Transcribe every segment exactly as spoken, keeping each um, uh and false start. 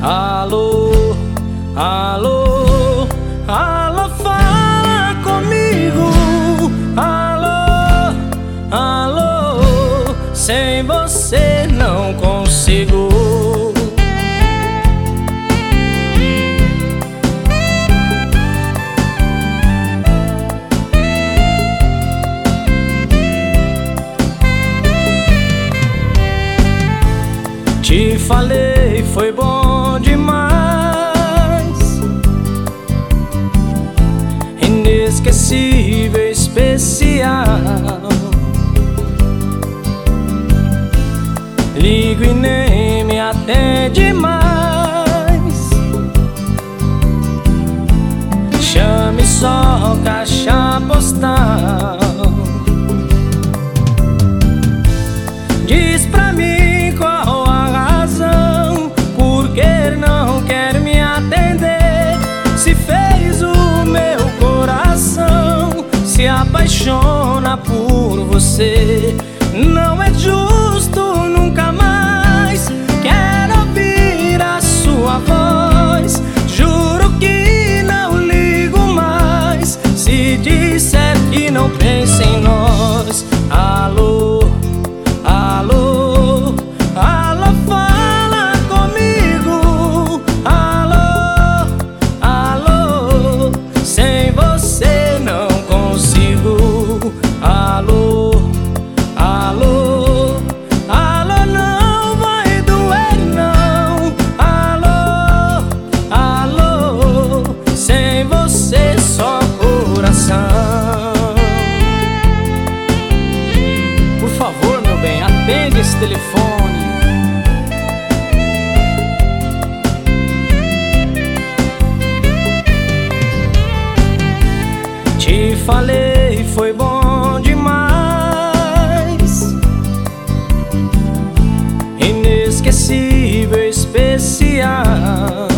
Alô, alô, alô, fala comigo. Alô, alô, sem você não consigo. Te falei, foi bom demais, inesquecível, especial. Ligo e nem me atende mais, chame só caixa postal. Diz pra mim qual a razão, por que não quer me atender. Se fez o meu coração se apaixona por você. Não é justo, nunca mais quero ouvir a sua voz. Juro que não ligo mais se disser que não pensa em nós. Alô, alô, alô, fala comigo. Alô, alô, sem você não consigo. Alô, alô, alô, não vai doer não. Alô, alô, sem você só coração. Por favor, meu bem, atende esse telefone. Te falei, foi bom demais, inesquecível, especial.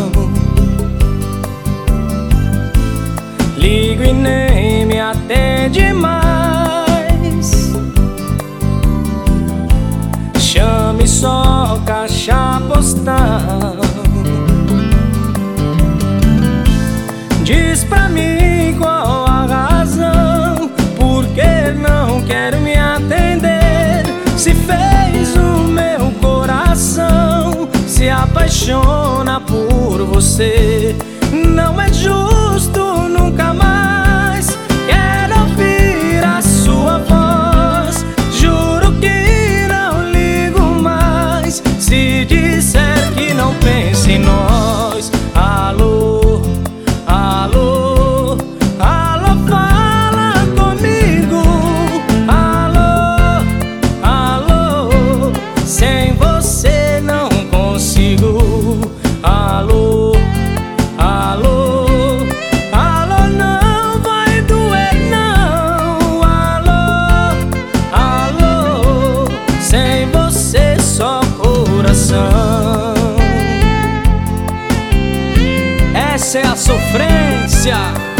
Ligo e nem me atende mais, chame só caixa postal. Diz pra mim qual a razão, por que não quer me atender. Se fez o meu coração se apaixona por você. Não é justo, nunca mais quero ouvir a sua voz. Juro que não ligo mais se disser que não pensa em nós. Alô, alô, alô, fala comigo. Alô, alô, sem você não consigo. Alô, alô, alô, não vai doer não. Alô, alô, sem você só coração. Essa é a sofrência.